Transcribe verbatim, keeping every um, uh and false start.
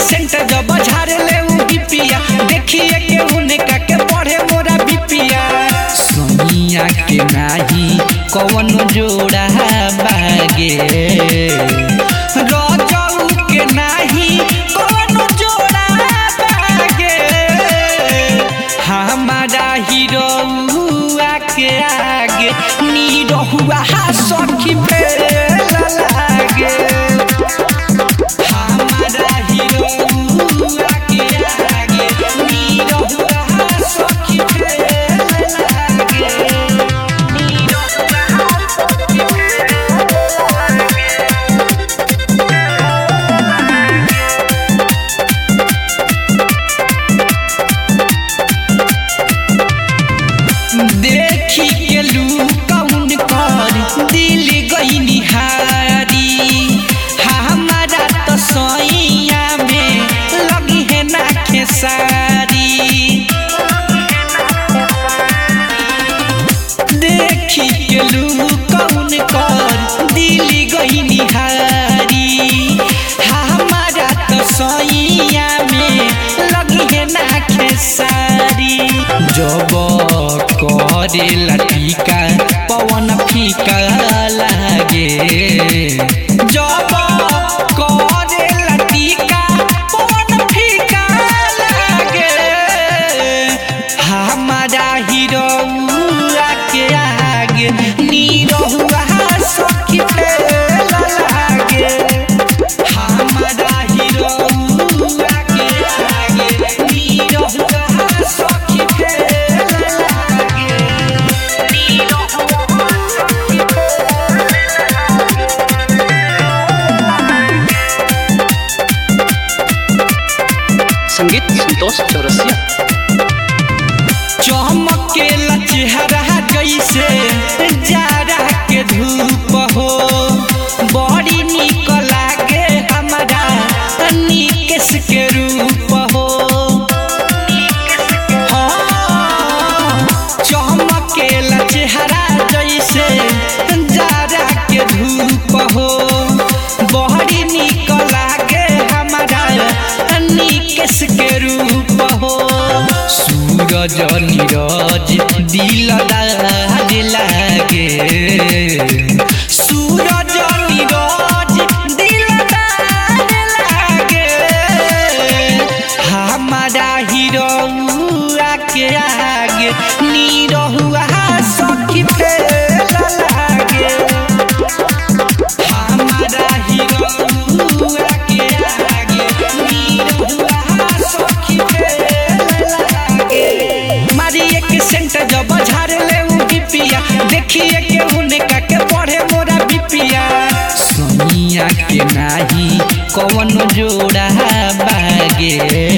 scent जब झारे ले बिपिया देखिए के उनका के पढ़े मोरा बिपिया सोनिया के नाही कौन जोड़ा बागे रजऊ के नाही कौन जोड़ा बागे हमारा हीरो के आगे नीरहुआ सखी पे लागे हमारा हीरो के आगे नीरहुआ सखी पे लागे देखी के लू कौन कर दिल गई निहारी हमारा तो सोइया में लगी है ना खेसारी देखी के लू कौन कर दिल गई निहारी हमारा तो सोइया में लगी है ना खेसारी जब करे लटिका पवन फीका लागे जब करे लटिका पवन फीका लागे हमारा हीरो के आगे नीरहुआ सखी पे लागे हमारा हीरो के आगे नीरहुआ सखी पे संगीत संतोष चौरसिया चमकेला चेहरा जैसे जाड़ा के धूप हो बड़ी निक लागे हमारा निकेश के रूप हो हाँ चमकेला चेहरा जैसे जाड़ा के धूप हो बड़ी निक लागे हमारा निकेश के रूप हो सूरज नीरज दिलदार लागे सूरज नीरज दिलदार लागे हमारा हीरो के आगे नीरहुआ सखी पे लागे हमारा हीरो के आगे नीरहुआ सखी पे मारिए के सेंट जब झारे ले बिपिया देखिए के उनका के पढ़े मोरा बिपिया सोनिया के नाही कौन जोड़ा बागे